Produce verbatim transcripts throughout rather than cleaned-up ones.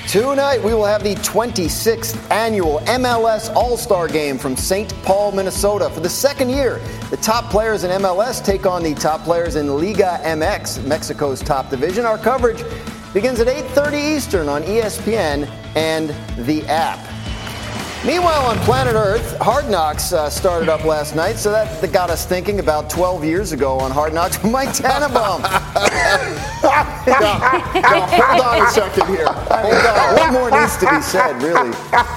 Tonight, we will have the twenty-sixth annual M L S All-Star Game from Saint Paul, Minnesota. For the second year, the top players in M L S take on the top players in Liga M X, Mexico's top division. Our coverage begins at eight thirty Eastern on E S P N and the app. Meanwhile, on planet Earth, Hard Knocks uh, started up last night, so that, that got us thinking about twelve years ago on Hard Knocks with Mike Tannenbaum. now, now, hold on a second here. Hold on. What more needs to be said, really?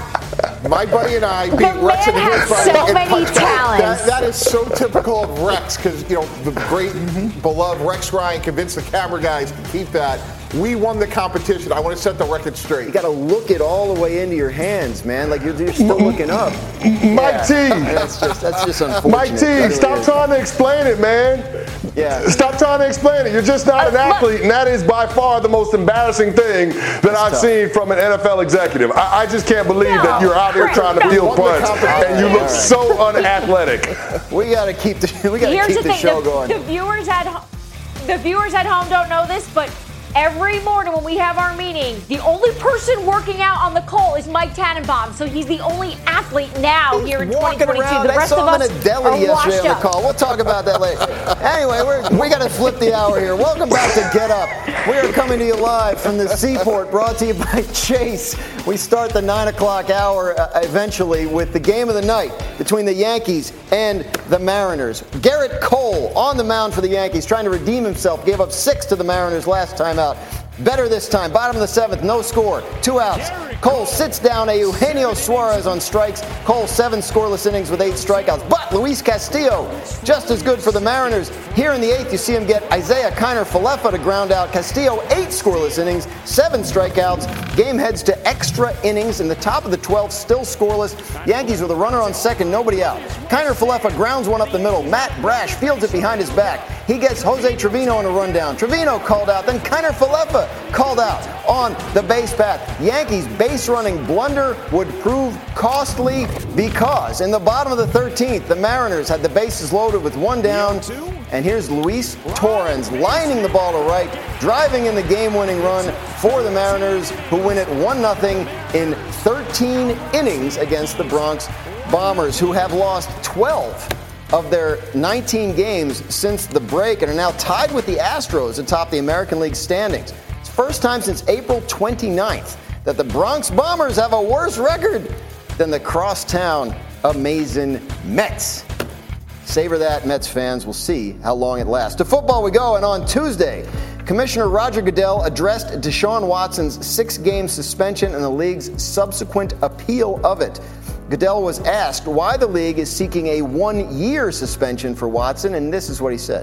My buddy and I beat the Rex man in the has Friday so and many punched talents. That, that is so typical of Rex because, you know, the great, beloved Rex Ryan convinced the camera guys to keep that. We won the competition. I want to set the record straight. You got to look it all the way into your hands, man. Like you're, you're still looking up. Mike yeah. T. That's just that's just unfortunate. Mike T. Really Stop is. trying to explain it, man. Yeah. Stop trying to explain it. You're just not an athlete, and that is by far the most embarrassing thing that That's I've tough. seen from an N F L executive. I, I just can't believe No, that you're out here Chris, trying to no. field punts, and you look All right. so unathletic. We got to keep the we got to Here's keep the the, thing: show the, going. the viewers at ho- the viewers at home don't know this, but every morning when we have our meeting, the only person working out on the call is Mike Tannenbaum. So he's the only athlete now He's here in walking twenty twenty-two. around. The I rest of saw him us in a deli are yesterday washed on the up. call. We'll talk about that later. Anyway, we're, we got to flip the hour here. Welcome back to Get Up. We are coming to you live from the Seaport, brought to you by Chase. We start the nine o'clock hour uh, eventually with the game of the night between the Yankees and the Mariners. Garrett Cole on the mound for the Yankees, trying to redeem himself. Gave up six to the Mariners last time out. Better this time. Bottom of the seventh, no score. Two outs. Cole sits down a Eugenio Suarez on strikes. Cole seven scoreless innings with eight strikeouts. But Luis Castillo, just as good for the Mariners. Here in the eighth, you see him get Isaiah Kiner-Falefa to ground out. Castillo, eight scoreless innings, seven strikeouts. Game heads to extra innings. In the top of the twelfth, still scoreless. Yankees with a runner on second, nobody out. Kiner-Falefa grounds one up the middle. Matt Brash fields it behind his back. He gets Jose Trevino on a rundown. Trevino called out. Then Kiner-Falefa called out on the base path. Yankees base running blunder would prove costly because in the bottom of the thirteenth, the Mariners had the bases loaded with one down. And here's Luis Torrens lining the ball to right, driving in the game-winning run for the Mariners, who win it one nothing in thirteen innings against the Bronx Bombers, who have lost twelve of their nineteen games since the break and are now tied with the Astros atop the American League standings. It's the first time since April twenty-ninth that the Bronx Bombers have a worse record than the crosstown amazing Mets. Savor that, Mets fans. We'll see how long it lasts. To football we go, and on Tuesday, Commissioner Roger Goodell addressed Deshaun Watson's six-game suspension and the league's subsequent appeal of it. Goodell was asked why the league is seeking a one-year suspension for Watson, and this is what he said.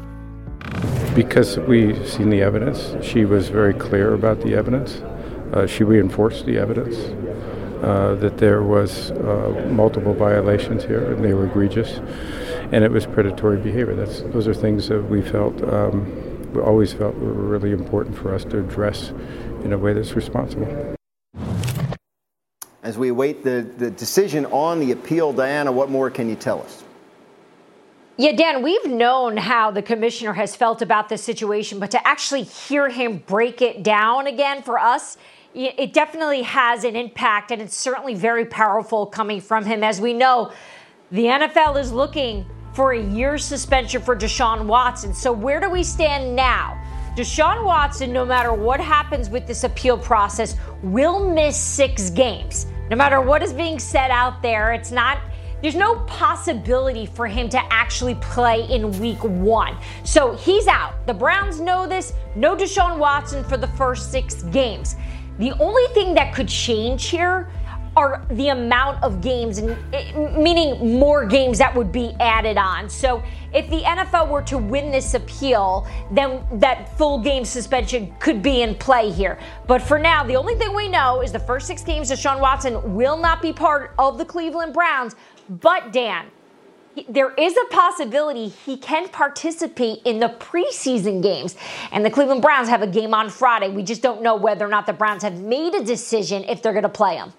Because we've seen the evidence. She was very clear about the evidence. Uh, she reinforced the evidence uh, that there was uh, multiple violations here, and they were egregious, and it was predatory behavior. That's those are things that we felt, um, we always felt were really important for us to address in a way that's responsible. As we await the, the decision on the appeal, Diana, what more can you tell us? Yeah, Dan, we've known how the commissioner has felt about this situation, but to actually hear him break it down again for us, it definitely has an impact, and it's certainly very powerful coming from him. As we know, the N F L is looking for a year's suspension for Deshaun Watson. So where do we stand now? Deshaun Watson, no matter what happens with this appeal process, will miss six games. No matter what is being said out there, it's not, there's no possibility for him to actually play in week one. So he's out. The Browns know this. No Deshaun Watson for the first six games. The only thing that could change here are the amount of games, meaning more games that would be added on. So if the N F L were to win this appeal, then that full game suspension could be in play here. But for now, the only thing we know is the first six games, Deshaun Watson will not be part of the Cleveland Browns. But Dan, there is a possibility he can participate in the preseason games. And the Cleveland Browns have a game on Friday. We just don't know whether or not the Browns have made a decision if they're going to play him.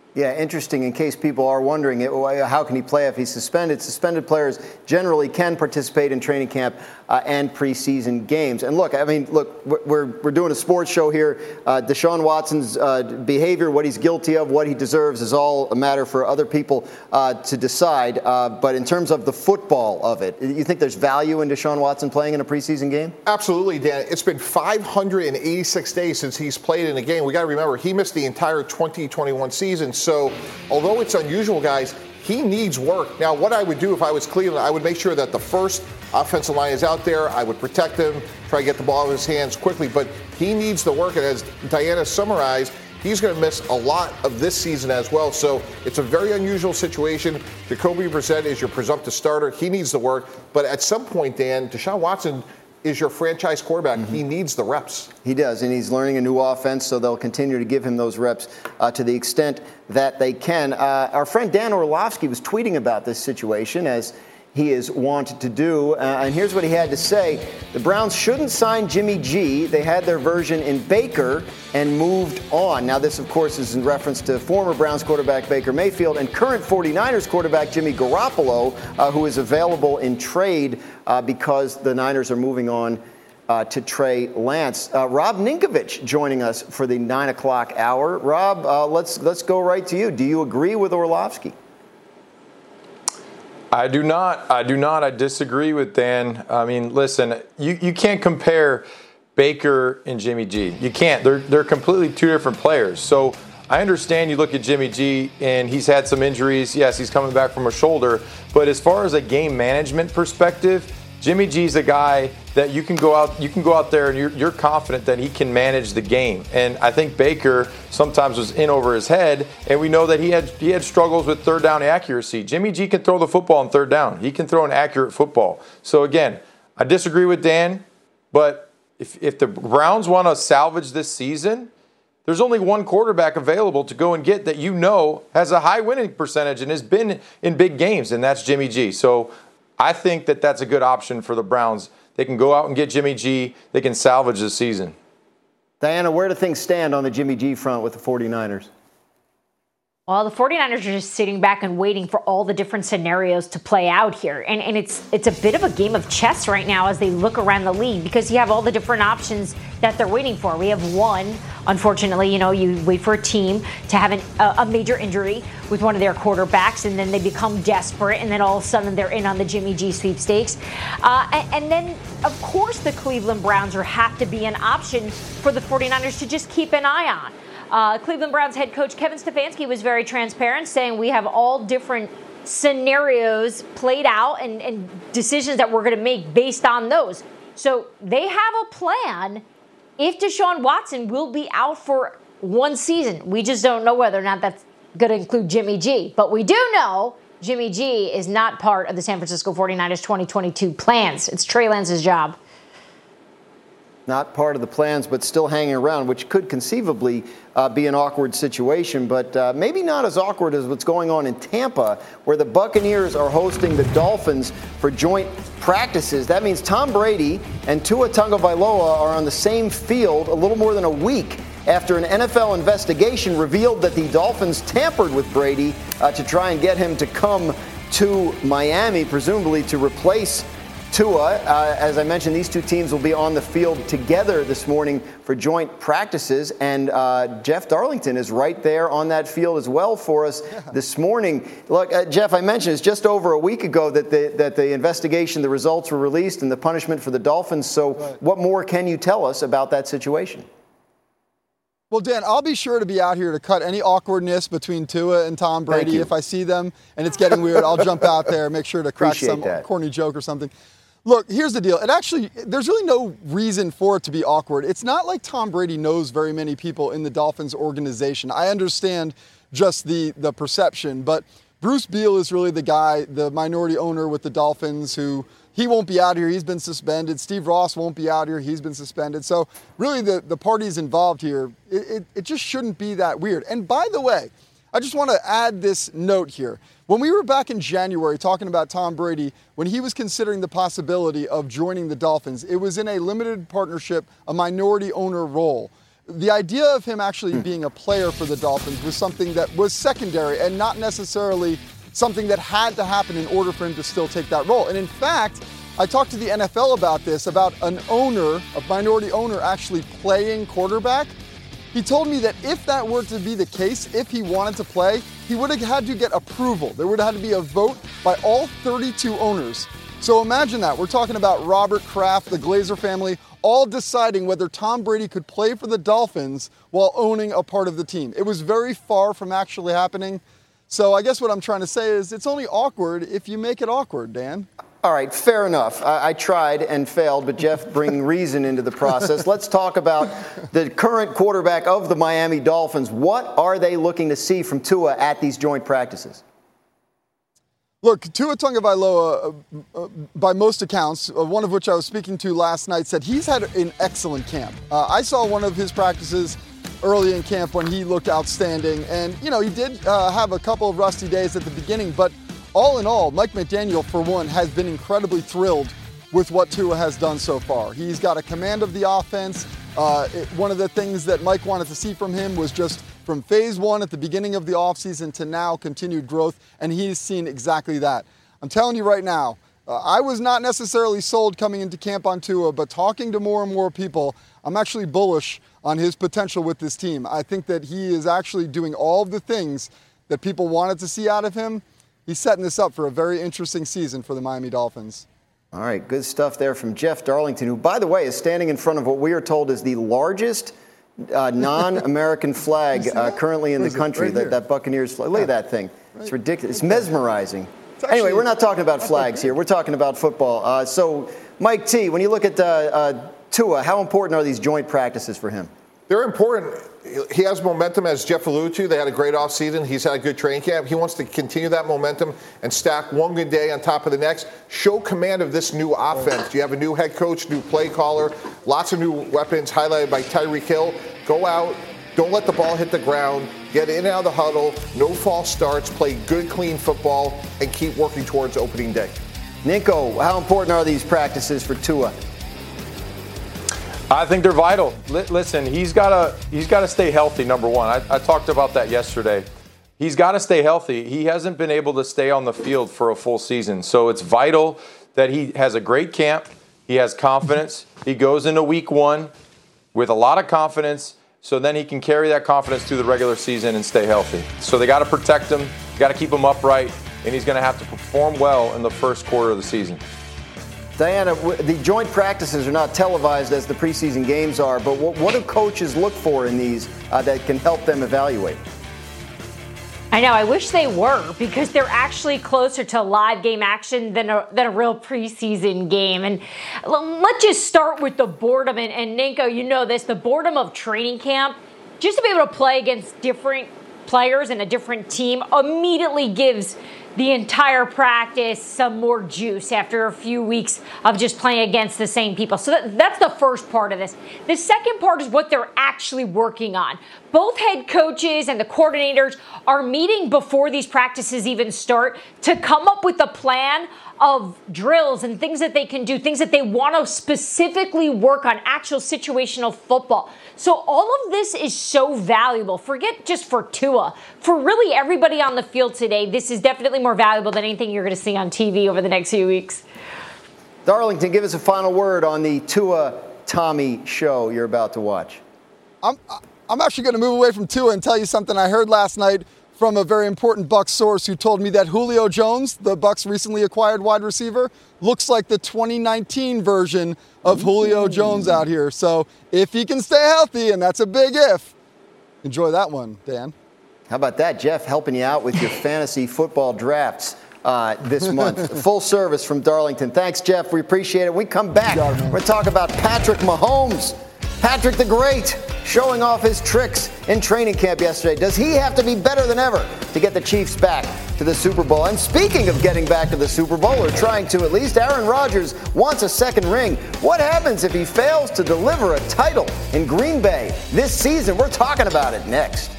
Yeah, interesting. In case people are wondering, how can he play if he's suspended? Suspended players generally can participate in training camp uh, and preseason games. And look, I mean, look, we're we're doing a sports show here. Uh, Deshaun Watson's uh, behavior, what he's guilty of, what he deserves, is all a matter for other people uh, to decide. Uh, but in terms of the football of it, you think there's value in Deshaun Watson playing in a preseason game? Absolutely, Dan. It's been five hundred eighty-six days since he's played in a game. We got to remember he missed the entire twenty twenty-one season. So although it's unusual, guys, he needs work. Now, what I would do if I was Cleveland, I would make sure that the first offensive line is out there. I would protect him, try to get the ball in his hands quickly. But he needs the work. And as Diana summarized, he's going to miss a lot of this season as well. So it's a very unusual situation. Jacoby Brissett is your presumptive starter. He needs the work. But at some point, Dan, Deshaun Watson is your franchise quarterback. Mm-hmm. He needs the reps. He does, and he's learning a new offense, so they'll continue to give him those reps uh, to the extent that they can. Uh, our friend Dan Orlovsky was tweeting about this situation, as he is wanted to do. Uh, and here's what he had to say. The Browns shouldn't sign Jimmy G. They had their version in Baker and moved on. Now, this, of course, is in reference to former Browns quarterback Baker Mayfield and current forty-niners quarterback Jimmy Garoppolo, uh, who is available in trade uh, because the Niners are moving on Uh, to Trey Lance. Uh, Rob Ninkovich joining us for the nine o'clock hour. Rob, uh, let's let's go right to you. Do you agree with Orlovsky? I do not. I do not. I disagree with Dan. I mean, listen, you, you can't compare Baker and Jimmy G. You can't. They're they're completely two different players. So I understand you look at Jimmy G and he's had some injuries. Yes, he's coming back from a shoulder. But as far as a game management perspective, Jimmy G's a guy that you can go out you can go out there and you're, you're confident that he can manage the game. And I think Baker sometimes was in over his head, and we know that he had he had struggles with third down accuracy. Jimmy G can throw the football on third down. He can throw an accurate football. So again, I disagree with Dan, but if if the Browns want to salvage this season, there's only one quarterback available to go and get that you know has a high winning percentage and has been in big games, and that's Jimmy G. So I think that that's a good option for the Browns. They can go out and get Jimmy G. They can salvage the season. Diana, where do things stand on the Jimmy G front with the forty-niners? Well, the forty-niners are just sitting back and waiting for all the different scenarios to play out here. And, and it's it's a bit of a game of chess right now as they look around the league, because you have all the different options that they're waiting for. We have one, unfortunately, you know, you wait for a team to have an, a, a major injury with one of their quarterbacks, and then they become desperate, and then all of a sudden they're in on the Jimmy G sweepstakes. Uh, and, and then, of course, the Cleveland Browns are, have to be an option for the forty-niners to just keep an eye on. Uh, Cleveland Browns head coach Kevin Stefanski was very transparent, saying we have all different scenarios played out and, and decisions that we're going to make based on those. So they have a plan if Deshaun Watson will be out for one season. We just don't know whether or not that's going to include Jimmy G. But we do know Jimmy G is not part of the San Francisco forty-niners twenty twenty-two plans. It's Trey Lance's job. Not part of the plans, but still hanging around, which could conceivably uh, be an awkward situation, but uh, maybe not as awkward as what's going on in Tampa, where the Buccaneers are hosting the Dolphins for joint practices. That means Tom Brady and Tua Tagovailoa are on the same field a little more than a week after an N F L investigation revealed that the Dolphins tampered with Brady uh, to try and get him to come to Miami, presumably to replace Tua. Uh, as I mentioned, these two teams will be on the field together this morning for joint practices, and uh, Jeff Darlington is right there on that field as well for us yeah. this morning. Look, uh, Jeff, I mentioned it's just over a week ago that the, that the investigation, the results were released, and the punishment for the Dolphins. So right. what more can you tell us about that situation? Well, Dan, I'll be sure to be out here to cut any awkwardness between Tua and Tom Brady. If I see them and it's getting weird, I'll jump out there, make sure to crack Appreciate some that. corny joke or something. Look, here's the deal. It actually, there's really no reason for it to be awkward. It's not like Tom Brady knows very many people in the Dolphins organization. I understand just the, the perception, but Bruce Beal is really the guy, the minority owner with the Dolphins, who he won't be out here. He's been suspended. Steve Ross won't be out here. He's been suspended. So really the, the parties involved here, it, it, it just shouldn't be that weird. And by the way, I just want to add this note here. When we were back in January talking about Tom Brady, when he was considering the possibility of joining the Dolphins, it was in a limited partnership, a minority owner role. the idea of him actually being a player for the Dolphins was something that was secondary and not necessarily something that had to happen in order for him to still take that role. And in fact, I talked to the N F L about this, about an owner, a minority owner actually playing quarterback. He told me that if that were to be the case, if he wanted to play, he would have had to get approval. There would have had to be a vote by all thirty-two owners. So imagine that. We're talking about Robert Kraft, the Glazer family, all deciding whether Tom Brady could play for the Dolphins while owning a part of the team. It was very far from actually happening. So I guess what I'm trying to say is it's only awkward if you make it awkward, Dan. All right, fair enough. I, I tried and failed, but Jeff bringing reason into the process. Let's talk about the current quarterback of the Miami Dolphins. What are they looking to see from Tua at these joint practices? Look, Tua Tagovailoa, uh, uh, by most accounts, uh, one of which I was speaking to last night, said he's had an excellent camp. Uh, I saw one of his practices early in camp when he looked outstanding. And, you know, he did uh, have a couple of rusty days at the beginning, but all in all, Mike McDaniel, for one, has been incredibly thrilled with what Tua has done so far. He's got a command of the offense. Uh, it, one of the things that Mike wanted to see from him was just from phase one at the beginning of the offseason to now continued growth, and he's seen exactly that. I'm telling you right now, uh, I was not necessarily sold coming into camp on Tua, but talking to more and more people, I'm actually bullish on his potential with this team. I think that he is actually doing all of the things that people wanted to see out of him. He's setting this up for a very interesting season for the Miami Dolphins. All right, good stuff there from Jeff Darlington, who, by the way, is standing in front of what we are told is the largest uh, non-American flag uh, currently in the country, right that, that Buccaneers flag. Look at that thing. Right. It's ridiculous. It's mesmerizing. It's actually, anyway, we're not talking about flags here. We're talking about football. Uh, so, Mike T., when you look at uh, uh, Tua, how important are these joint practices for him? They're important. He has momentum, as Jeff alluded to. They had a great offseason. He's had a good training camp. He wants to continue that momentum and stack one good day on top of the next. Show command of this new offense. You have a new head coach, new play caller, lots of new weapons highlighted by Tyreek Hill. Go out. Don't let the ball hit the ground. Get in and out of the huddle. No false starts. Play good, clean football, and keep working towards opening day. Ninko, how important are these practices for Tua? I think they're vital. L- listen, he's got to he's got to stay healthy, number one. I, I talked about that yesterday. He's got to stay healthy. He hasn't been able to stay on the field for a full season. So it's vital that he has a great camp. He has confidence. He goes into week one with a lot of confidence, so then he can carry that confidence through the regular season and stay healthy. So they got to protect him, got to keep him upright, and he's going to have to perform well in the first quarter of the season. Diana, the joint practices are not televised as the preseason games are, but what, what do coaches look for in these uh, that can help them evaluate? I know, I wish they were, because they're actually closer to live game action than a, than a real preseason game. And let's just start with the boredom. And, and Ninko, you know this, the boredom of training camp, just to be able to play against different players and a different team immediately gives the entire practice some more juice after a few weeks of just playing against the same people. So that, that's the first part of this. The second part is what they're actually working on. Both head coaches and the coordinators are meeting before these practices even start to come up with a plan of drills and things that they can do, things that they want to specifically work on, actual situational football. So all of this is so valuable. Forget just for Tua. For really everybody on the field today, this is definitely more valuable than anything you're going to see on T V over the next few weeks. Darlington, give us a final word on the Tua Tommy show you're about to watch. I'm I'm actually going to move away from Tua and tell you something I heard last night from a very important Bucs source who told me that Julio Jones, the Bucs recently acquired wide receiver, looks like the twenty nineteen version of Julio Jones out here. So if he can stay healthy, and that's a big if, enjoy that one, Dan. How about that, Jeff, helping you out with your fantasy football drafts uh, this month. Full service from Darlington. Thanks, Jeff. We appreciate it. When we come back, we're going to talk about Patrick Mahomes. Patrick the Great showing off his tricks in training camp yesterday. Does he have to be better than ever to get the Chiefs back to the Super Bowl? And speaking of getting back to the Super Bowl, or trying to at least, Aaron Rodgers wants a second ring. What happens if he fails to deliver a title in Green Bay this season? We're talking about it next.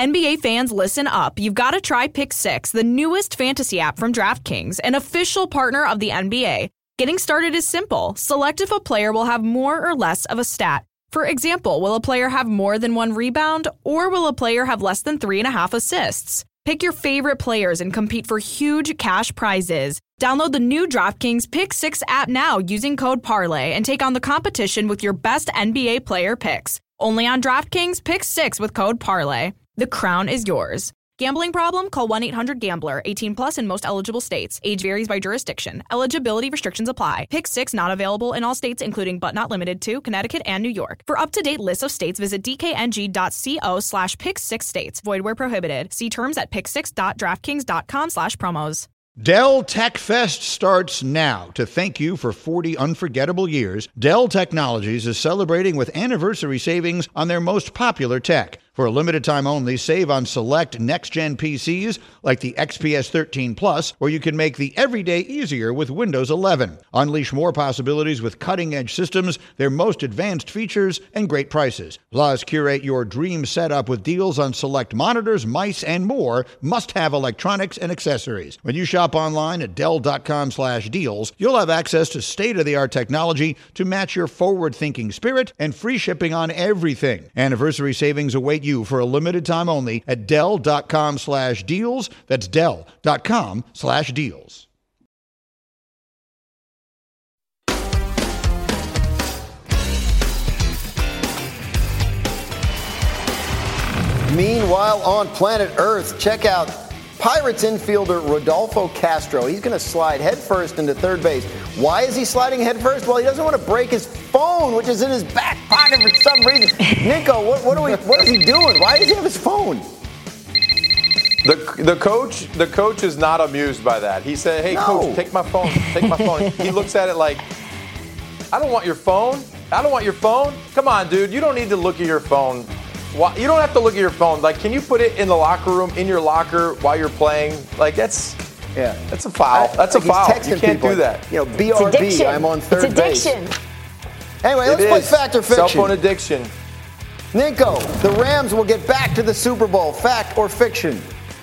N B A fans, listen up. You've got to try Pick Six, the newest fantasy app from DraftKings, an official partner of the N B A. Getting started is simple. Select if a player will have more or less of a stat. For example, will a player have more than one rebound, or will a player have less than three and a half assists? Pick your favorite players and compete for huge cash prizes. Download the new DraftKings Pick Six app now using code Parlay and take on the competition with your best N B A player picks. Only on DraftKings Pick Six with code Parlay. The crown is yours. Gambling problem? Call one eight hundred gambler. eighteen plus in most eligible states. Age varies by jurisdiction. Eligibility restrictions apply. Pick Six not available in all states, including but not limited to Connecticut and New York. For up-to-date lists of states, visit dkng.co slash pick six states. Void where prohibited. See terms at pick six dot draftkings dot com slash promos. Dell Tech Fest starts now. To thank you for forty unforgettable years, Dell Technologies is celebrating with anniversary savings on their most popular tech. For a limited time only, save on select next-gen P Cs like the X P S thirteen Plus, where you can make the everyday easier with Windows eleven. Unleash more possibilities with cutting-edge systems, their most advanced features, and great prices. Plus, curate your dream setup with deals on select monitors, mice, and more must-have electronics and accessories. When you shop online at Dell.com slash deals, you'll have access to state-of-the-art technology to match your forward-thinking spirit and free shipping on everything. Anniversary savings await you for a limited time only at Dell.com slash deals. That's Dell.com slash deals. Meanwhile, on planet Earth, check out Pirates infielder Rodolfo Castro. He's going to slide headfirst into third base. Why is he sliding headfirst? Well, he doesn't want to break his phone, which is in his back pocket for some reason. Nico, what, what, are we, what is he doing? Why does he have his phone? The the coach the coach is not amused by that. He said, "Hey, no. coach, take my phone. Take my phone." He looks at it like, "I don't want your phone. I don't want your phone. Come on, dude. You don't need to look at your phone. You don't have to look at your phone. Like, can you put it in the locker room, in your locker while you're playing? Like, that's yeah, that's a foul. That's like a foul. You can't people. do that. You know, B R B. I'm on third it's addiction. base. Anyway, it let's is. play Fact or Fiction. Cell phone addiction. Nico, the Rams will get back to the Super Bowl. Fact or fiction?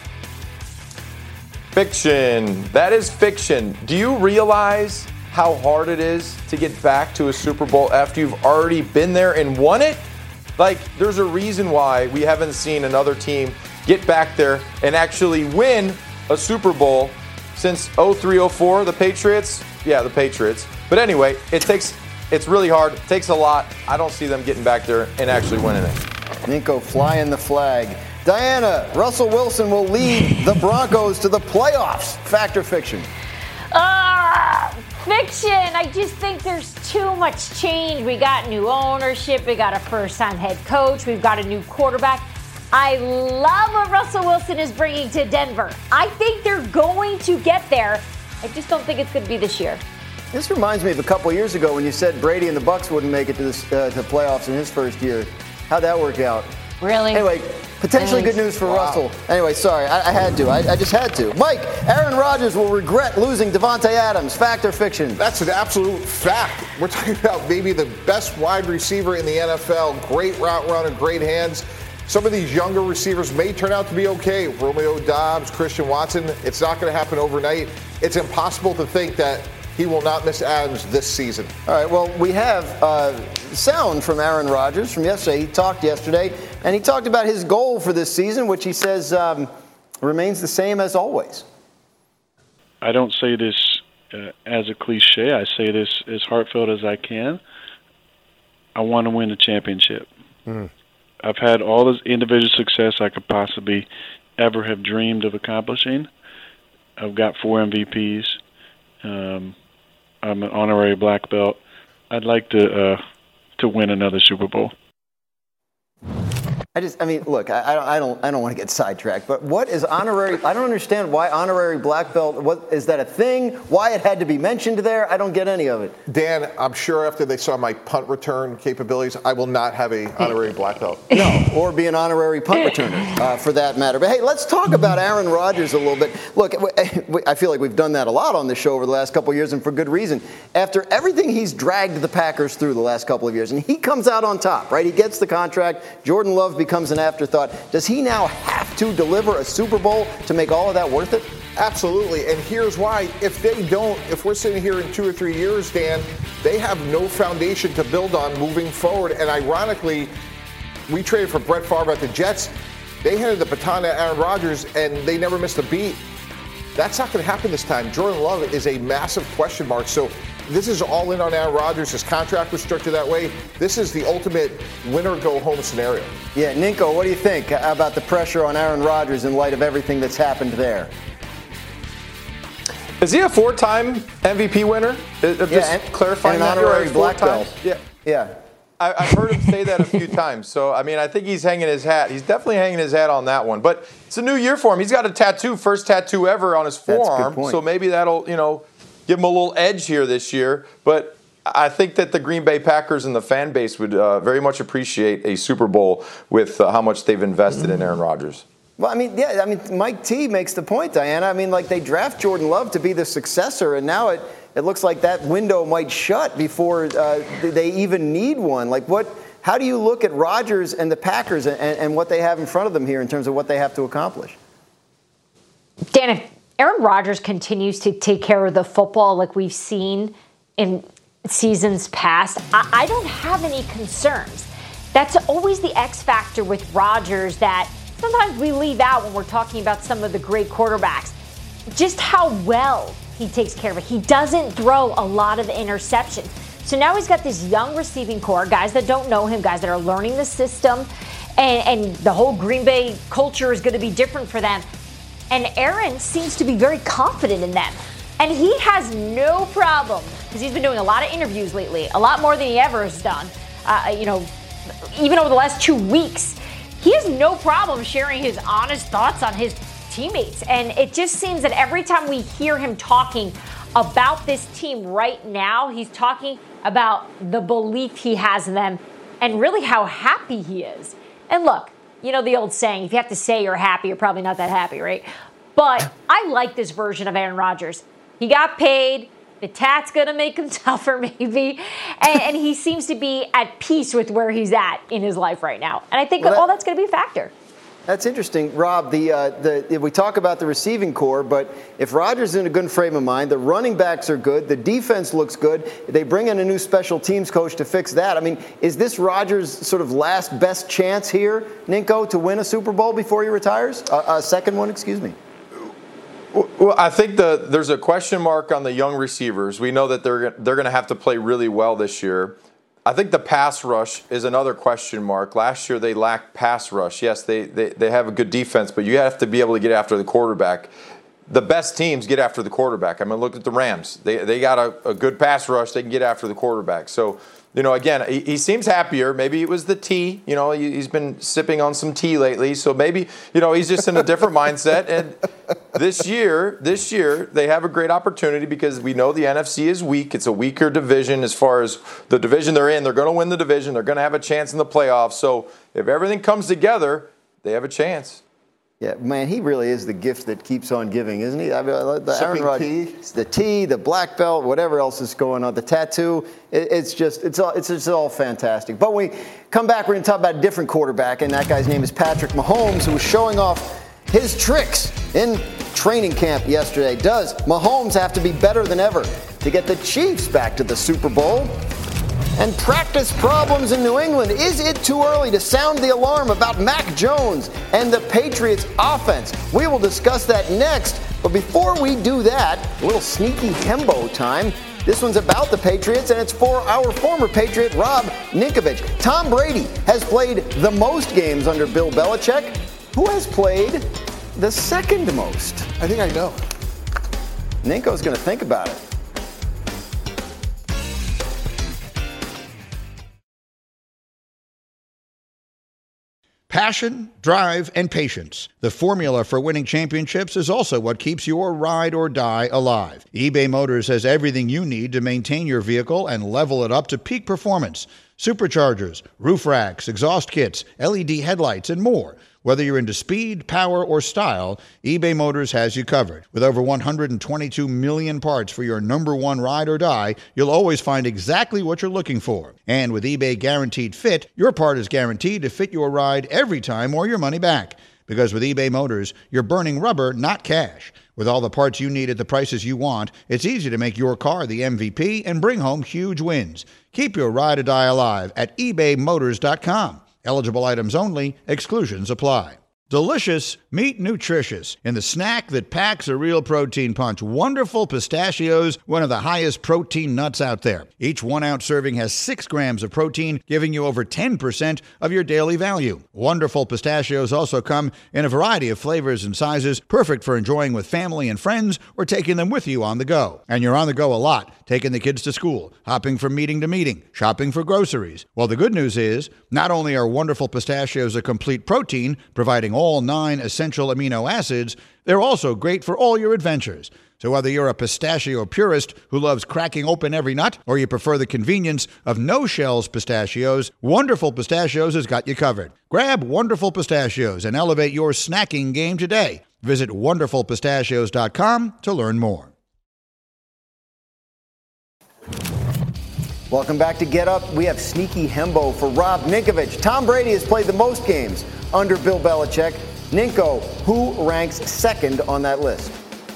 Fiction. That is fiction. Do you realize how hard it is to get back to a Super Bowl after you've already been there and won it? Like, there's a reason why we haven't seen another team get back there and actually win a Super Bowl since oh three oh four, the Patriots. Yeah, the Patriots. But anyway, it takes, it's really hard. It takes a lot. I don't see them getting back there and actually winning it. Nico flying the flag. Diana, Russell Wilson will lead the Broncos to the playoffs. Fact or fiction? Ah, uh, fiction. I just think there's too much change. We got new ownership. We got a first-time head coach. We've got a new quarterback. I love what Russell Wilson is bringing to Denver. I think they're going to get there. I just don't think it's going to be this year. This reminds me of a couple years ago when you said Brady and the Bucs wouldn't make it to, this, uh, to playoffs in his first year. How'd that work out? Really? Anyway, potentially good news for wow. Russell. Anyway, sorry, I, I had to. I, I just had to. Mike, Aaron Rodgers will regret losing Davante Adams. Fact or fiction? That's an absolute fact. We're talking about maybe the best wide receiver in the N F L. Great route runner, great hands. Some of these younger receivers may turn out to be okay. Romeo Doubs, Christian Watson. It's not going to happen overnight. It's impossible to think that he will not miss Adams this season. All right, well, we have uh, sound from Aaron Rodgers from yesterday. He talked yesterday, and he talked about his goal for this season, which he says um, remains the same as always. I don't say this uh, as a cliche. I say this as heartfelt as I can. I want to win the championship. Mm. I've had all this individual success I could possibly ever have dreamed of accomplishing. I've got four M V Ps. Um, I'm an honorary black belt. I'd like to uh, to win another Super Bowl. I just, I mean, look, I, I don't, I don't want to get sidetracked, but what is honorary? I don't understand why honorary black belt. What is that a thing? Why it had to be mentioned there? I don't get any of it. Dan, I'm sure after they saw my punt return capabilities, I will not have a honorary black belt. No, or be an honorary punt returner uh, for that matter. But hey, let's talk about Aaron Rodgers a little bit. Look, I feel like we've done that a lot on this show over the last couple of years, and for good reason. After everything he's dragged the Packers through the last couple of years, and he comes out on top, right? He gets the contract. Jordan Love becomes an afterthought. Does he now have to deliver a Super Bowl to make all of that worth it? Absolutely, and here's why. If they don't, if we're sitting here in two or three years, Dan, they have no foundation to build on moving forward. And ironically, we traded for Brett Favre at the Jets. They handed the baton to Aaron Rodgers, and they never missed a beat. That's not going to happen this time. Jordan Love is a massive question mark. So this is all in on Aaron Rodgers. His contract was structured that way. This is the ultimate winner-go-home scenario. Yeah, Ninko, what do you think about the pressure on Aaron Rodgers in light of everything that's happened there? Is he a four-time M V P winner? I'm just yeah, and, clarifying and that. An honorary black belt. Yeah, yeah. I, I've heard him say that a few times. So I mean, I think he's hanging his hat. He's definitely hanging his hat on that one. But it's a new year for him. He's got a tattoo, first tattoo ever on his forearm. So maybe that'll, you know, give him a little edge here this year. But I think that the Green Bay Packers and the fan base would uh, very much appreciate a Super Bowl with uh, how much they've invested mm-hmm. in Aaron Rodgers. Well, I mean, yeah, I mean, Mike T makes the point, Diana. I mean, like, they draft Jordan Love to be the successor, and now it, it looks like that window might shut before uh, they even need one. Like, what? How do you look at Rodgers and the Packers and, and what they have in front of them here in terms of what they have to accomplish? Dan, if Aaron Rodgers continues to take care of the football like we've seen in seasons past, I, I don't have any concerns. That's always the X factor with Rodgers that sometimes we leave out when we're talking about some of the great quarterbacks. Just how well he takes care of it. He doesn't throw a lot of interceptions. So now he's got this young receiving core, guys that don't know him, guys that are learning the system, and, and the whole Green Bay culture is going to be different for them. And Aaron seems to be very confident in them. And he has no problem, because he's been doing a lot of interviews lately, a lot more than he ever has done, uh, you know, even over the last two weeks. He has no problem sharing his honest thoughts on his teammates. And it just seems that every time we hear him talking about this team right now, he's talking about the belief he has in them and really how happy he is. And look, you know the old saying, if you have to say you're happy, you're probably not that happy, right? But I like this version of Aaron Rodgers. He got paid. The tat's going to make him tougher, maybe. And, and he seems to be at peace with where he's at in his life right now. And I think well, that, all that's going to be a factor. That's interesting, Rob. The uh, the we talk about the receiving core, but if Rodgers is in a good frame of mind, the running backs are good, the defense looks good. They bring in a new special teams coach to fix that. I mean, is this Rodgers' sort of last best chance here, Ninko, to win a Super Bowl before he retires? A, a second one, excuse me. Well, I think the there's a question mark on the young receivers. We know that they're they're going to have to play really well this year. I think the pass rush is another question mark. Last year they lacked pass rush. Yes, they, they, they have a good defense, but you have to be able to get after the quarterback. The best teams get after the quarterback. I mean, look at the Rams. They they got a, a good pass rush. They can get after the quarterback. So, you know, again, he, he seems happier. Maybe it was the tea. You know, he, he's been sipping on some tea lately. So maybe, you know, he's just in a different mindset. And this year, this year, they have a great opportunity because we know the N F C is weak. It's a weaker division as far as the division they're in. They're going to win the division. They're going to have a chance in the playoffs. So if everything comes together, they have a chance. Yeah, man, he really is the gift that keeps on giving, isn't he? I mean, the Aaron Rodgers, the tea, the black belt, whatever else is going on, the tattoo. It, it's just, it's all, it's just all fantastic. But when we come back, we're going to talk about a different quarterback, and that guy's name is Patrick Mahomes, who was showing off his tricks in training camp yesterday. Does Mahomes have to be better than ever to get the Chiefs back to the Super Bowl? And practice problems in New England. Is it too early to sound the alarm about Mac Jones and the Patriots offense? We will discuss that next. But before we do that, a little sneaky Hembo time. This one's about the Patriots, and it's for our former Patriot, Rob Ninkovich. Tom Brady has played the most games under Bill Belichick. Who has played the second most? I think I know. Ninko's going to think about it. Passion, drive, and patience. The formula for winning championships is also what keeps your ride or die alive. eBay Motors has everything you need to maintain your vehicle and level it up to peak performance. Superchargers, roof racks, exhaust kits, L E D headlights, and more. Whether you're into speed, power, or style, eBay Motors has you covered. With over one hundred twenty-two million parts for your number one ride or die, you'll always find exactly what you're looking for. And with eBay Guaranteed Fit, your part is guaranteed to fit your ride every time or your money back. Because with eBay Motors, you're burning rubber, not cash. With all the parts you need at the prices you want, it's easy to make your car the M V P and bring home huge wins. Keep your ride or die alive at ebay motors dot com. Eligible items only. Exclusions apply. Delicious, meet nutritious. In the snack that packs a real protein punch, Wonderful Pistachios, one of the highest protein nuts out there. Each one-ounce serving has six grams of protein, giving you over ten percent of your daily value. Wonderful Pistachios also come in a variety of flavors and sizes, perfect for enjoying with family and friends or taking them with you on the go. And you're on the go a lot, taking the kids to school, hopping from meeting to meeting, shopping for groceries. Well, the good news is, not only are Wonderful Pistachios a complete protein, providing all nine essential amino acids, they're also great for all your adventures. So whether you're a pistachio purist who loves cracking open every nut, or you prefer the convenience of no-shells pistachios, Wonderful Pistachios has got you covered. Grab Wonderful Pistachios and elevate your snacking game today. Visit wonderful pistachios dot com to learn more. Welcome back to Get Up. We have Sneaky Hembo for Rob Ninkovich. Tom Brady has played the most games under Bill Belichick. Ninko, who ranks second on that list?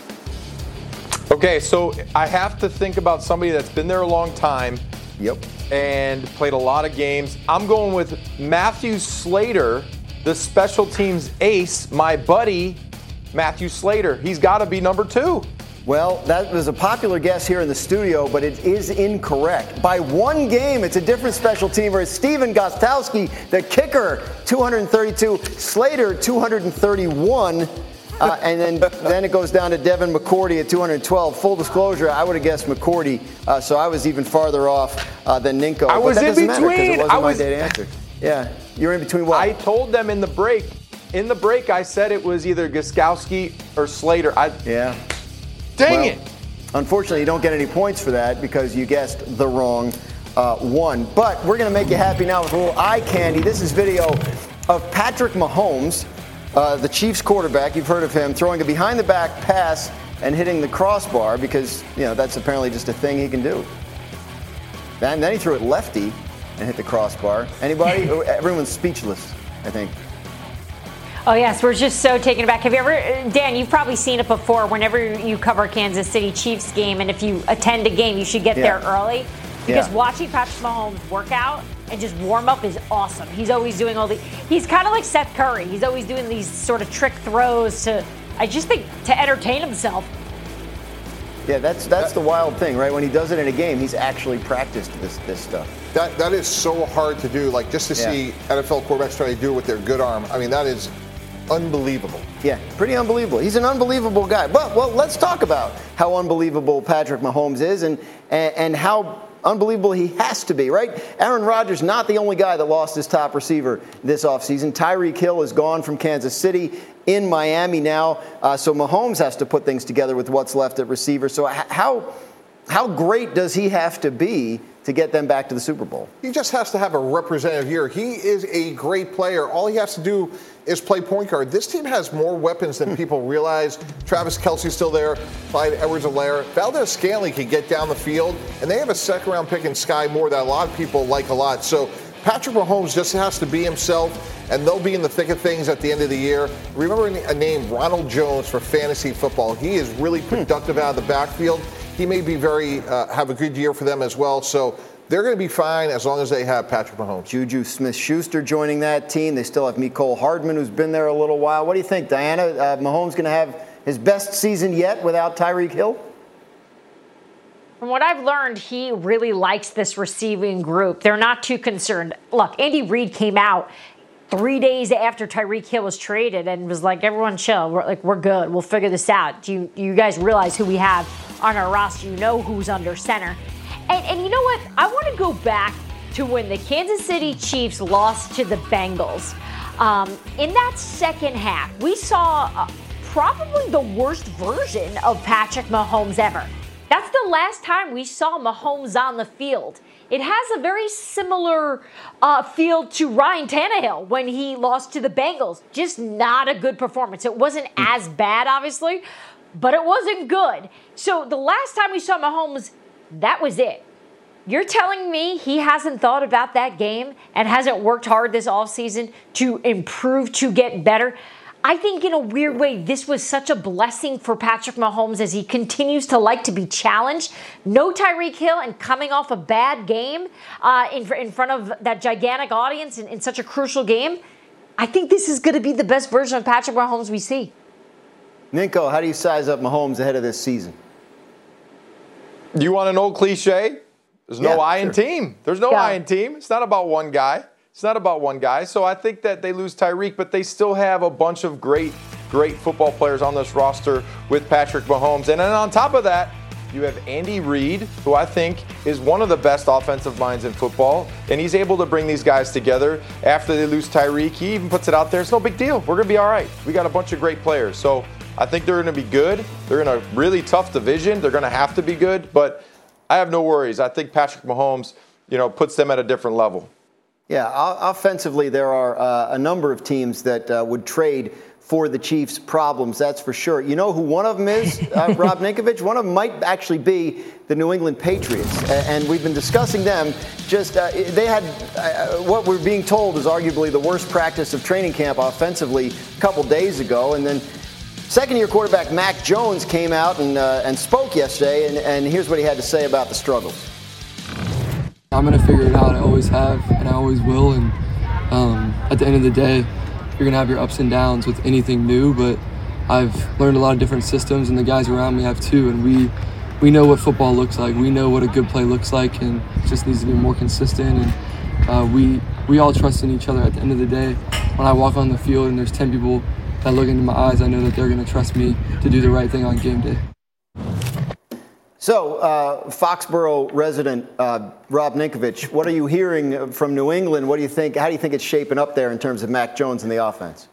Okay, so I have to think about somebody that's been there a long time. Yep. And played a lot of games. I'm going with Matthew Slater, the special teams ace, my buddy, Matthew Slater. He's got to be number two. Well, that was a popular guess here in the studio, but it is incorrect. By one game, it's a different special teamer. It's Steven Gostkowski, the kicker, two hundred thirty-two. Slater, two hundred thirty-one. Uh, and then, then it goes down to Devin McCourty at two hundred twelve. Full disclosure, I would have guessed McCourty, uh, so I was even farther off uh, than Ninko. I was but that in doesn't between. Matter, it wasn't I was my date answer. Yeah, you're in between what? I told them in the break. In the break, I said it was either Gostkowski or Slater. I, yeah. Dang well, it. Unfortunately, you don't get any points for that because you guessed the wrong uh, one. But we're going to make you happy now with a little eye candy. This is video of Patrick Mahomes, uh, the Chiefs quarterback. You've heard of him throwing a behind-the-back pass and hitting the crossbar because, you know, that's apparently just a thing he can do. And then he threw it lefty and hit the crossbar. Anybody? Everyone's speechless, I think. Oh, yes, we're just so taken aback. Have you ever, Dan, you've probably seen it before whenever you cover a Kansas City Chiefs game, and if you attend a game, you should get yeah. there early. Because yeah. watching Patrick Mahomes work out and just warm up is awesome. He's always doing all the, he's kind of like Seth Curry. He's always doing these sort of trick throws to, I just think, to entertain himself. Yeah, that's that's the wild thing, right? When he does it in a game, he's actually practiced this this stuff. That That is so hard to do. Like, just to yeah. see N F L quarterbacks try to do it with their good arm. I mean, that is unbelievable. Yeah, pretty unbelievable. He's an unbelievable guy. But, well, let's talk about how unbelievable Patrick Mahomes is and, and, and how unbelievable he has to be, right? Aaron Rodgers, not the only guy that lost his top receiver this offseason. Tyreek Hill is gone from Kansas City, in Miami now. Uh, so Mahomes has to put things together with what's left at receiver. So how how great does he have to be to get them back to the Super Bowl? He just has to have a representative year. He is a great player. All he has to do is play point guard. This team has more weapons than people realize. Travis Kelce's still there. Clyde Edwards-Helaire. Valdez-Scantling can get down the field. And they have a second-round pick in Sky Moore that a lot of people like a lot. So Patrick Mahomes just has to be himself, and they'll be in the thick of things at the end of the year. Remember a name, Ronald Jones, for fantasy football. He is really productive out of the backfield. He may be very uh, have a good year for them as well. So they're going to be fine as long as they have Patrick Mahomes. Juju Smith-Schuster joining that team. They still have Mecole Hardman, who's been there a little while. What do you think, Diana? Uh, Mahomes going to have his best season yet without Tyreek Hill? From what I've learned, he really likes this receiving group. They're not too concerned. Look, Andy Reid came out three days after Tyreek Hill was traded and was like, everyone chill. We're like, we're good. We'll figure this out. Do you, you guys realize who we have on our roster? You know who's under center. And, and you know what? I want to go back to when the Kansas City Chiefs lost to the Bengals. Um, in that second half, we saw uh, probably the worst version of Patrick Mahomes ever. That's the last time we saw Mahomes on the field. It has a very similar uh, feel to Ryan Tannehill when he lost to the Bengals. Just not a good performance. It wasn't as bad, obviously, but it wasn't good. So the last time we saw Mahomes, that was it. You're telling me he hasn't thought about that game and hasn't worked hard this offseason to improve, to get better? I think in a weird way, this was such a blessing for Patrick Mahomes as he continues to like to be challenged. No Tyreek Hill and coming off a bad game uh, in, in front of that gigantic audience in, in such a crucial game. I think this is going to be the best version of Patrick Mahomes we see. Ninko, how do you size up Mahomes ahead of this season? You want an old cliche? There's no yeah, I sure. in team. There's no yeah. I in team. It's not about one guy. It's not about one guy. So I think that they lose Tyreek, but they still have a bunch of great, great football players on this roster with Patrick Mahomes. And then on top of that, you have Andy Reid, who I think is one of the best offensive minds in football. And he's able to bring these guys together after they lose Tyreek. He even puts it out there. It's no big deal. We're going to be all right. We got a bunch of great players. So I think they're going to be good. They're in a really tough division. They're going to have to be good. But I have no worries. I think Patrick Mahomes, you know, puts them at a different level. Yeah, offensively, there are uh, a number of teams that uh, would trade for the Chiefs' problems, that's for sure. You know who one of them is, uh, Rob Ninkovich? One of them might actually be the New England Patriots. And we've been discussing them. Just uh, they had uh, what we're being told is arguably the worst practice of training camp offensively a couple days ago. And then second-year quarterback Mac Jones came out and, uh, and spoke yesterday, and, and here's what he had to say about the struggles. I'm going to figure it out. I always have, and I always will. And um, at the end of the day, you're going to have your ups and downs with anything new, but I've learned a lot of different systems, and the guys around me have too. And we we know what football looks like. We know what a good play looks like, and it just needs to be more consistent. And uh, we, we all trust in each other. At the end of the day, when I walk on the field and there's ten people that look into my eyes, I know that they're going to trust me to do the right thing on game day. So, uh, Foxborough resident uh, Rob Ninkovich, what are you hearing from New England? What do you think? How do you think it's shaping up there in terms of Mac Jones and the offense?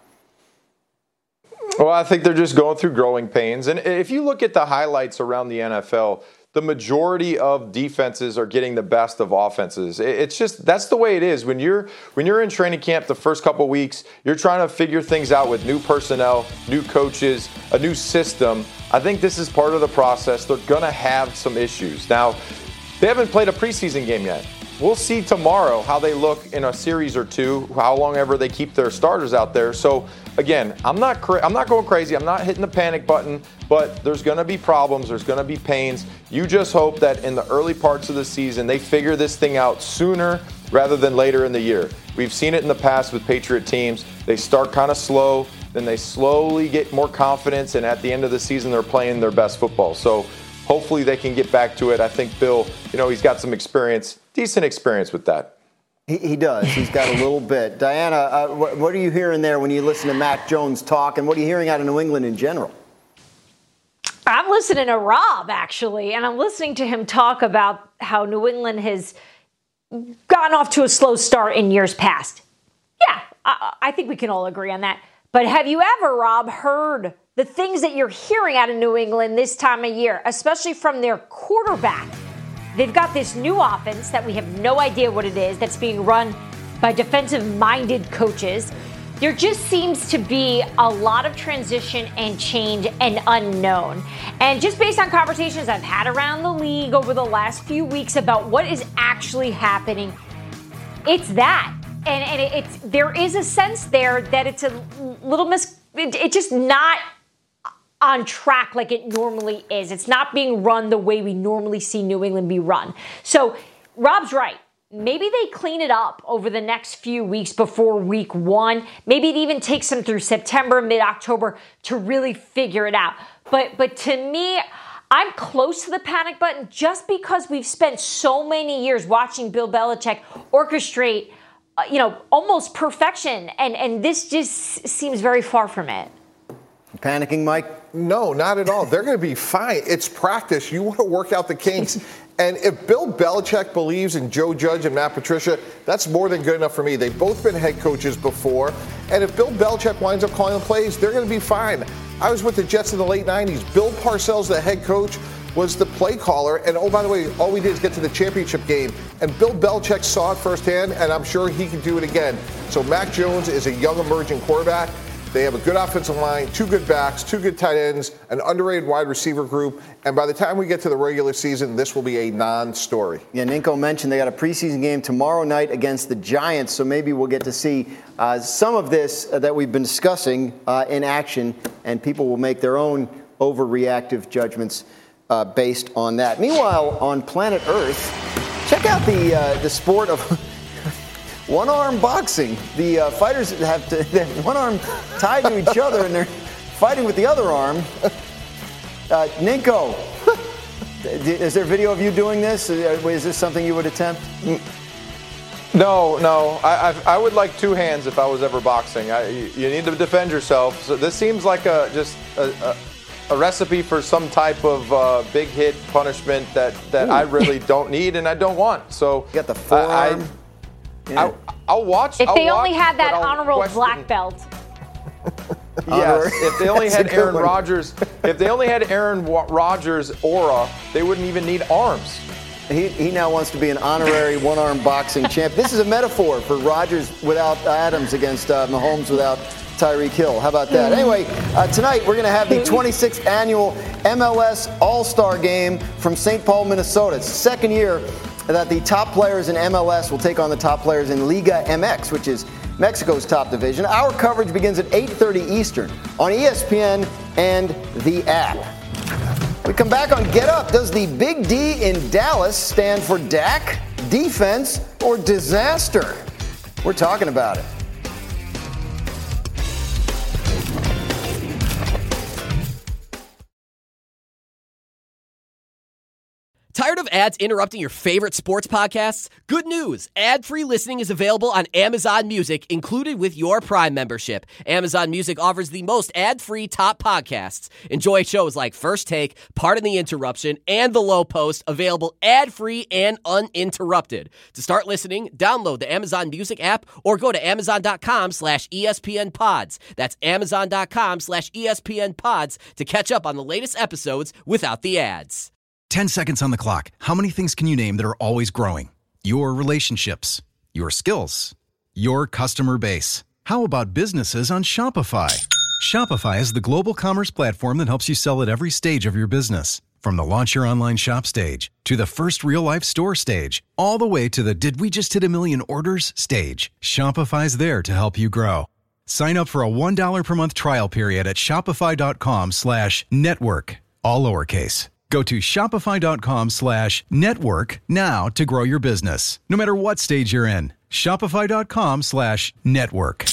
Well, I think they're just going through growing pains. And if you look at the highlights around the N F L, the majority of defenses are getting the best of offenses. It's just, that's the way it is. When you're when you're in training camp the first couple weeks, you're trying to figure things out with new personnel, new coaches, a new system. I think this is part of the process. They're going to have some issues. Now, they haven't played a preseason game yet. We'll see tomorrow how they look in a series or two, how long ever they keep their starters out there. So, again, I'm not cra- I'm not going crazy. I'm not hitting the panic button, but there's going to be problems. There's going to be pains. You just hope that in the early parts of the season, they figure this thing out sooner rather than later in the year. We've seen it in the past with Patriot teams. They start kind of slow, then they slowly get more confidence, and at the end of the season, they're playing their best football. So hopefully they can get back to it. I think Bill, you know, he's got some experience, decent experience with that. He, he does. He's got a little bit. Diana, uh, what, what are you hearing there when you listen to Mac Jones talk, and what are you hearing out of New England in general? I'm listening to Rob, actually, and I'm listening to him talk about how New England has gotten off to a slow start in years past. Yeah, I, I think we can all agree on that. But have you ever, Rob, heard the things that you're hearing out of New England this time of year, especially from their quarterback? They've got this new offense that we have no idea what it is, that's being run by defensive-minded coaches. There just seems to be a lot of transition and change and unknown. And just based on conversations I've had around the league over the last few weeks about what is actually happening, it's that. And, and it, it's there is a sense there that it's a little mis... It, it's just not on track like it normally is. It's not being run the way we normally see New England be run. So Rob's right. Maybe they clean it up over the next few weeks before week one. Maybe it even takes them through September, mid-October to really figure it out. But but to me, I'm close to the panic button just because we've spent so many years watching Bill Belichick orchestrate, uh, you know, almost perfection. And, and this just seems very far from it. Panicking, Mike? No, not at all. They're going to be fine. It's practice. You want to work out the kinks. And if Bill Belichick believes in Joe Judge and Matt Patricia, that's more than good enough for me. They've both been head coaches before. And if Bill Belichick winds up calling the plays, they're going to be fine. I was with the Jets in the late nineties. Bill Parcells, the head coach, was the play caller. And oh, by the way, all we did is get to the championship game. And Bill Belichick saw it firsthand, and I'm sure he can do it again. So Mac Jones is a young emerging quarterback. They have a good offensive line, two good backs, two good tight ends, an underrated wide receiver group. And by the time we get to the regular season, this will be a non-story. Yeah, Ninko mentioned they got a preseason game tomorrow night against the Giants, so maybe we'll get to see uh, some of this uh, that we've been discussing uh, in action, and people will make their own overreactive judgments uh, based on that. Meanwhile, on planet Earth, check out the uh, the sport of one-arm boxing. The uh, fighters have, to, they have one arm tied to each other, and they're fighting with the other arm. Uh, Ninko, is there video of you doing this? Is this something you would attempt? No, no. I, I, I would like two hands if I was ever boxing. I, you need to defend yourself. So this seems like a just a, a, a recipe for some type of uh, big hit punishment that, that I really don't need and I don't want. So you got the forearm. I, I, I, I'll watch. If I'll they watch, only had that honorable question. black belt. Yes, if they only had Aaron Rodgers, if they only had Aaron Rodgers' aura, they wouldn't even need arms. He, he now wants to be an honorary one-arm boxing champ. This is a metaphor for Rodgers without Adams against uh, Mahomes without Tyreek Hill. How about that? Anyway, uh, tonight we're going to have the twenty-sixth annual M L S All-Star Game from Saint Paul, Minnesota. It's the second year that the top players in M L S will take on the top players in Liga M X, which is Mexico's top division. Our coverage begins at eight thirty Eastern on E S P N and the app. We come back on Get Up. Does the Big D in Dallas stand for Dak, defense, or disaster? We're talking about it. Tired of ads interrupting your favorite sports podcasts? Good news! Ad-free listening is available on Amazon Music, included with your Prime membership. Amazon Music offers the most ad-free top podcasts. Enjoy shows like First Take, Pardon the Interruption, and The Low Post, available ad-free and uninterrupted. To start listening, download the Amazon Music app or go to amazon.com slash ESPN pods. That's amazon.com slash ESPN pods to catch up on the latest episodes without the ads. ten seconds on the clock. How many things can you name that are always growing? Your relationships, your skills, your customer base. How about businesses on Shopify? Shopify is the global commerce platform that helps you sell at every stage of your business. From the launch your online shop stage to the first real-life store stage, all the way to the did we just hit a million orders stage. Shopify's there to help you grow. Sign up for a one dollar per month trial period at shopify.com slash network, all lowercase. Go to shopify.com slash network now to grow your business, no matter what stage you're in. Shopify.com slash network.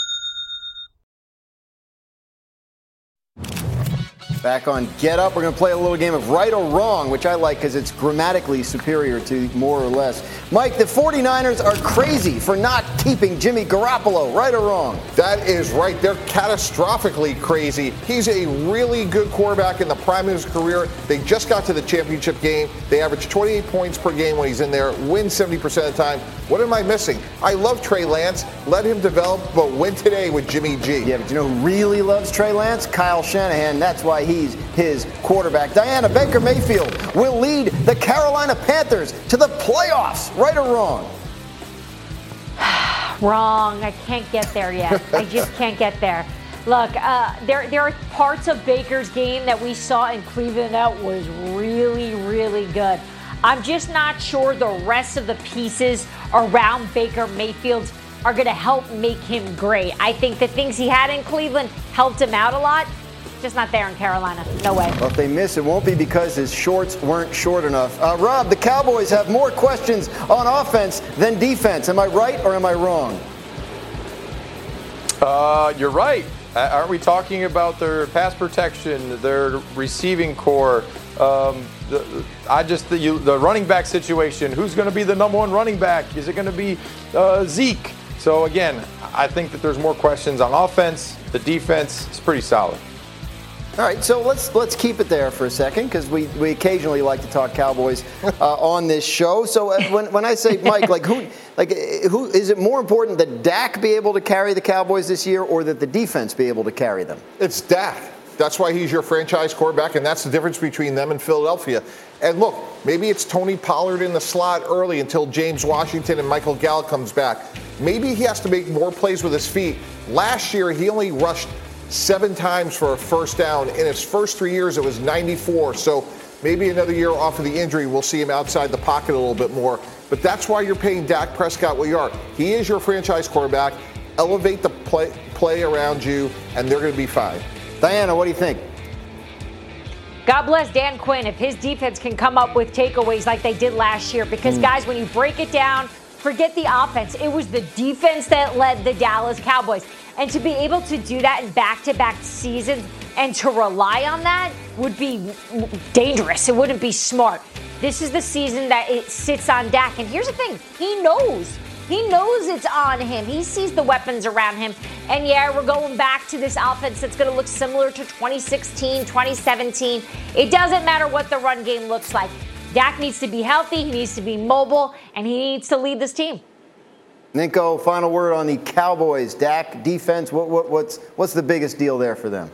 Back on Get Up, we're going to play a little game of right or wrong, which I like because it's grammatically superior to more or less. Mike, the 49ers are crazy for not keeping Jimmy Garoppolo, right or wrong? That is right. They're catastrophically crazy. He's a really good quarterback in the prime of his career. They just got to the championship game. They average twenty-eight points per game when he's in there, win seventy percent of the time. What am I missing? I love Trey Lance. Let him develop, but win today with Jimmy G. Yeah, but you know who really loves Trey Lance? Kyle Shanahan. That's why he's his quarterback. Diana, Baker Mayfield will lead the Carolina Panthers to the playoffs. Right or wrong? Wrong. I can't get there yet. I just can't get there. Look, uh, there there are parts of Baker's game that we saw in Cleveland that was really, really good. I'm just not sure the rest of the pieces around Baker Mayfield are going to help make him great. I think the things he had in Cleveland helped him out a lot. Just not there in Carolina. No way. Well, if they miss, it won't be because his shorts weren't short enough. Uh, Rob, the Cowboys have more questions on offense than defense. Am I right or am I wrong? Uh, you're right. Uh, aren't we talking about their pass protection, their receiving core? Um, the, I just the, you, the running back situation. Who's going to be the number one running back? Is it going to be uh, Zeke? So again, I think that there's more questions on offense. The defense is pretty solid. All right, so let's let's keep it there for a second because we, we occasionally like to talk Cowboys uh, on this show. So uh, when when I say Mike, like who like who is it more important that Dak be able to carry the Cowboys this year or that the defense be able to carry them? It's Dak. That's why he's your franchise quarterback, and that's the difference between them and Philadelphia. And look, maybe it's Tony Pollard in the slot early until James Washington and Michael Gallup comes back. Maybe he has to make more plays with his feet. Last year, he only rushed seven times for a first down. In his first three years, it was ninety-four. So maybe another year off of the injury, we'll see him outside the pocket a little bit more. But that's why you're paying Dak Prescott what you are. He is your franchise quarterback. Elevate the play, play around you, and they're going to be fine. Diana, what do you think? God bless Dan Quinn if his defense can come up with takeaways like they did last year. Because, mm. guys, when you break it down, forget the offense. It was the defense that led the Dallas Cowboys. And to be able to do that in back-to-back seasons and to rely on that would be dangerous. It wouldn't be smart. This is the season that it sits on Dak. And here's the thing. He knows. He knows it's on him. He sees the weapons around him. And, yeah, we're going back to this offense that's going to look similar to twenty sixteen, twenty seventeen. It doesn't matter what the run game looks like. Dak needs to be healthy. He needs to be mobile. And he needs to lead this team. Nico, final word on the Cowboys. Dak, defense, what, what, what's, what's the biggest deal there for them?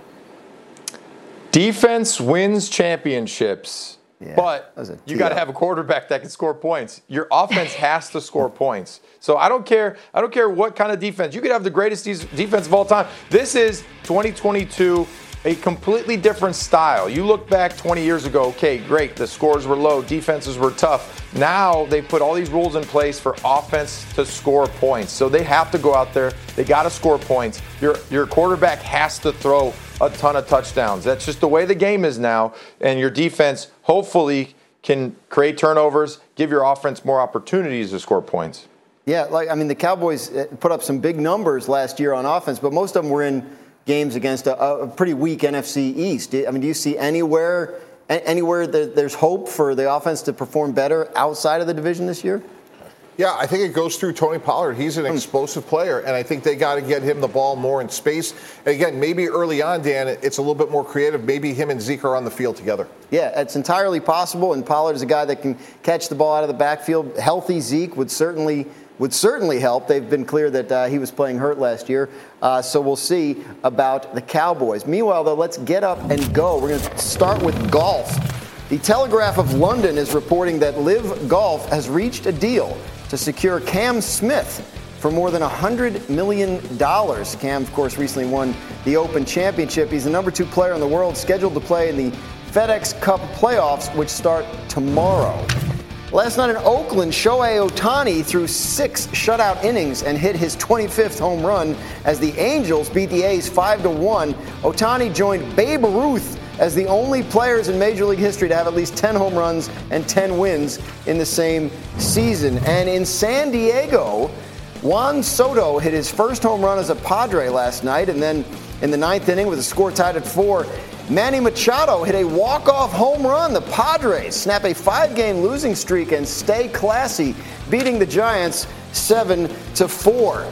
Defense wins championships. Yeah, but you got to have a quarterback that can score points. Your offense has to score points. So I don't care. I don't care what kind of defense. You could have the greatest de- defense of all time. This is twenty twenty-two, a completely different style. You look back twenty years ago, okay, great. The scores were low. Defenses were tough. Now they put all these rules in place for offense to score points. So they have to go out there. They got to score points. Your, your quarterback has to throw a ton of touchdowns. That's just the way the game is now. And your defense hopefully can create turnovers, give your offense more opportunities to score points. Yeah, like I mean, the Cowboys put up some big numbers last year on offense, but most of them were in games against a, a pretty weak N F C East. I mean, do you see anywhere anywhere that there's hope for the offense to perform better outside of the division this year? Yeah, I think it goes through Tony Pollard. He's an explosive player, and I think they got to get him the ball more in space. And again, maybe early on, Dan, it's a little bit more creative. Maybe him and Zeke are on the field together. Yeah, it's entirely possible, and Pollard is a guy that can catch the ball out of the backfield. Healthy Zeke would certainly would certainly help. They've been clear that uh, he was playing hurt last year, uh, so we'll see about the Cowboys. Meanwhile, though, let's get up and go. We're going to start with golf. The Telegraph of London is reporting that Live Golf has reached a deal to secure Cam Smith for more than one hundred million dollars. Cam, of course, recently won the Open Championship. He's the number two player in the world, scheduled to play in the FedEx Cup playoffs, which start tomorrow. Last night in Oakland, Shohei Ohtani threw six shutout innings and hit his twenty-fifth home run as the Angels beat the A's five to one. Ohtani joined Babe Ruth as the only players in Major League history to have at least ten home runs and ten wins in the same season. And in San Diego, Juan Soto hit his first home run as a Padre last night. And then in the ninth inning, with the score tied at four, Manny Machado hit a walk-off home run. The Padres snap a five-game losing streak and stay classy, beating the Giants seven to four.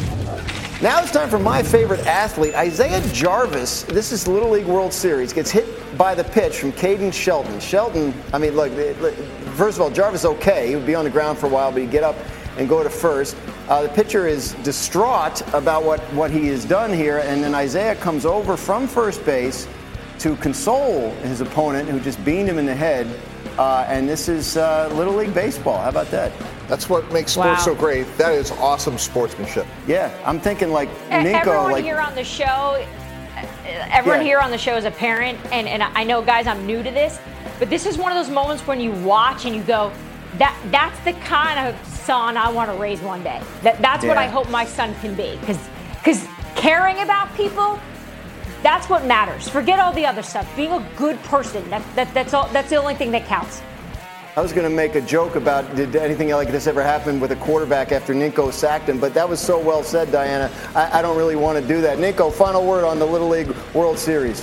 Now it's time for my favorite athlete, Isaiah Jarvis. This is Little League World Series. Gets hit by the pitch from Caden Shelton. Shelton, I mean, look, first of all, Jarvis okay. He would be on the ground for a while, but he'd get up and go to first. Uh, the pitcher is distraught about what, what he has done here, and then Isaiah comes over from first base to console his opponent who just beamed him in the head. Uh, and this is uh, Little League Baseball. How about that? That's what makes sports Wow. so great. That is awesome sportsmanship. Yeah, I'm thinking like Nico. Everyone like, here on the show, everyone Yeah. here on the show is a parent, and, and I know, guys, I'm new to this, but this is one of those moments when you watch and you go, that that's the kind of son I want to raise one day. That That's what Yeah. I hope my son can be. Because because caring about people, that's what matters. Forget all the other stuff. Being a good person, that, that, that's, all, that's the only thing that counts. I was going to make a joke about did anything like this ever happen with a quarterback after Ninko sacked him, but that was so well said, Diana. I, I don't really want to do that. Ninko, final word on the Little League World Series.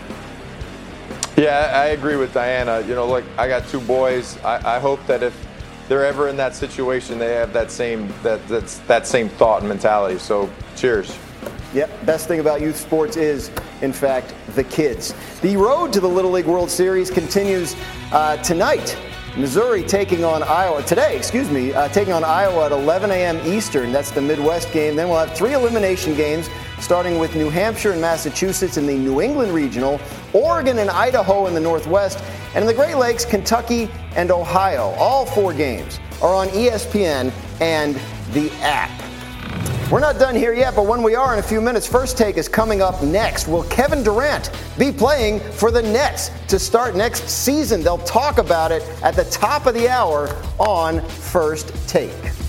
Yeah, I agree with Diana. You know, like I got two boys. I, I hope that if they're ever in that situation, they have that same that that's that same thought and mentality. So, cheers. Yep, best thing about youth sports is, in fact, the kids. The road to the Little League World Series continues uh, tonight Missouri taking on Iowa today, excuse me, uh, taking on Iowa at eleven a.m. Eastern. That's the Midwest game. Then we'll have three elimination games, starting with New Hampshire and Massachusetts in the New England Regional, Oregon and Idaho in the Northwest, and in the Great Lakes, Kentucky and Ohio. All four games are on E S P N and the app. We're not done here yet, but when we are in a few minutes, First Take is coming up next. Will Kevin Durant be playing for the Nets to start next season? They'll talk about it at the top of the hour on First Take.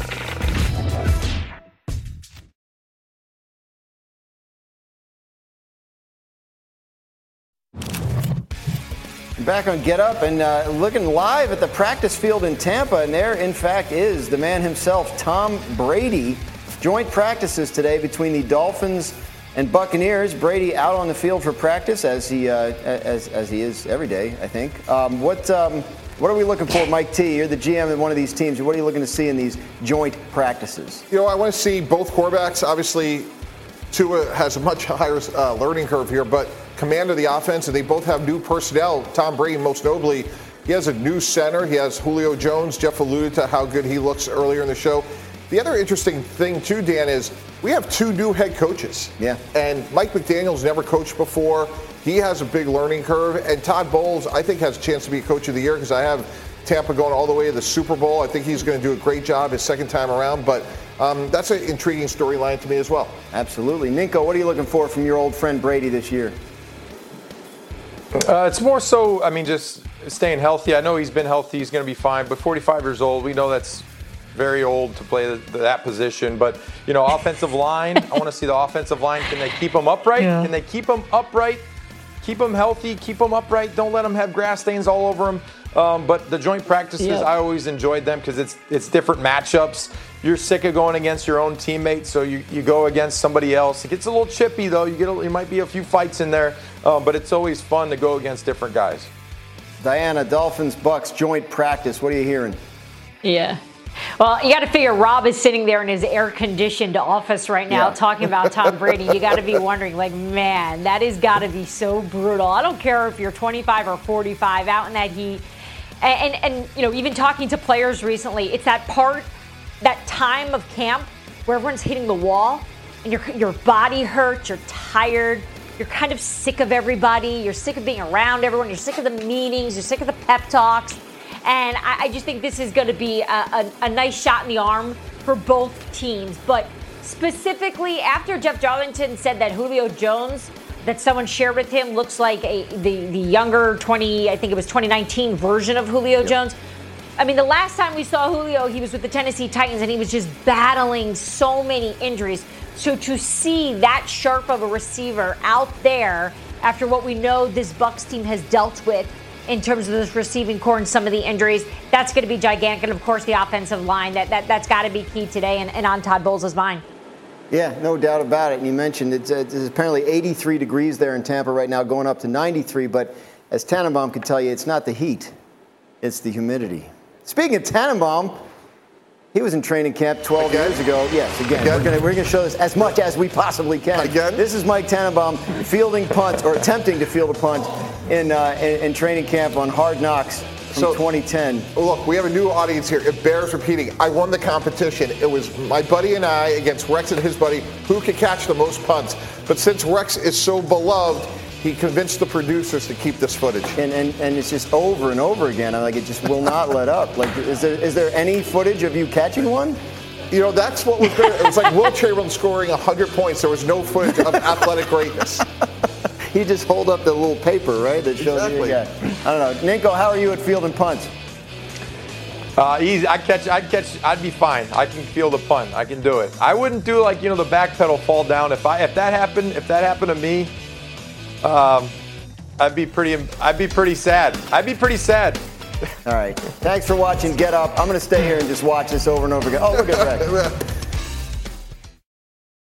Back on Get Up and uh, looking live at the practice field in Tampa, and there, in fact, is the man himself, Tom Brady. Joint practices today between the Dolphins and Buccaneers. Brady out on the field for practice, as he uh, as as he is every day, I think. Um, what um, what are we looking for, Mike T? You're the G M of one of these teams. What are you looking to see in these joint practices? You know, I want to see both quarterbacks. Obviously, Tua has a much higher uh, learning curve here, but command of the offense, and they both have new personnel. Tom Brady, most notably, he has a new center. He has Julio Jones. Jeff alluded to how good he looks earlier in the show. The other interesting thing, too, Dan, is we have two new head coaches. Yeah. And Mike McDaniel's never coached before. He has a big learning curve. And Todd Bowles, I think, has a chance to be Coach of the Year because I have Tampa going all the way to the Super Bowl. I think he's going to do a great job his second time around. But um, that's an intriguing storyline to me as well. Absolutely. Ninko, what are you looking for from your old friend Brady this year? Uh, it's more so, I mean, just staying healthy. I know he's been healthy. He's going to be fine. But forty-five years old, we know that's very old to play the, that position. But, you know, offensive line, I want to see the offensive line. Can they keep them upright? Yeah. Can they keep them upright? Keep them healthy, keep them upright. Don't let them have grass stains all over them. Um, but the joint practices, yeah. I always enjoyed them because it's it's different matchups. You're sick of going against your own teammate, so you, you go against somebody else. It gets a little chippy, though. You get a, there might be a few fights in there, um, but it's always fun to go against different guys. Diana, Dolphins, Bucks, joint practice. What are you hearing? Yeah. Well, you got to figure Rob is sitting there in his air-conditioned office right now yeah. talking about Tom Brady. You got to be wondering, like, man, that has got to be so brutal. I don't care if you're twenty-five or forty-five out in that heat. And, and, and, you know, even talking to players recently, it's that part, that time of camp where everyone's hitting the wall and your your body hurts, you're tired, you're kind of sick of everybody, you're sick of being around everyone, you're sick of the meetings, you're sick of the pep talks. And I, I just think this is going to be a, a, a nice shot in the arm for both teams. But specifically, after Jeff Darlington said that Julio Jones, that someone shared with him, looks like a, the, the younger twenty, I think it was twenty nineteen version of Julio yep. Jones. I mean, the last time we saw Julio, he was with the Tennessee Titans, and he was just battling so many injuries. So to see that sharp of a receiver out there after what we know this Bucs team has dealt with in terms of this receiving core and some of the injuries, that's going to be gigantic. And, of course, the offensive line, that, that, that's got to be key today and, and on Todd Bowles' mind. Yeah, no doubt about it. And you mentioned it's, it's apparently eighty-three degrees there in Tampa right now, going up to ninety-three. But as Tannenbaum can tell you, it's not the heat, it's the humidity. Speaking of Tannenbaum, he was in training camp twelve again? years ago. Yes, again. again. We're going we're to show this as much as we possibly can. Again? This is Mike Tannenbaum fielding punts, or attempting to field a punt in, uh, in, in training camp on Hard Knocks from so, twenty ten. Look, we have a new audience here. It bears repeating. I won the competition. It was my buddy and I against Rex and his buddy who could catch the most punts. But since Rex is so beloved, he convinced the producers to keep this footage. And, and and it's just over and over again. I'm like, it just will not let up. Like, is there is there any footage of you catching one? You know, that's what was there. It was like Will Chamberlain scoring one hundred points. There was no footage of athletic greatness. You just hold up the little paper, right? That shows exactly. you. Yeah. I don't know. Ninko, how are you at fielding punts? Uh, easy. I catch. I'd catch. I'd be fine. I can field a punt. I can do it. I wouldn't do like you know the back pedal fall down. If I if that happened if that happened to me, um, I'd be pretty. I'd be pretty sad. I'd be pretty sad. All right. Thanks for watching Get Up. I'm going to stay here and just watch this over and over again. Oh, look at that.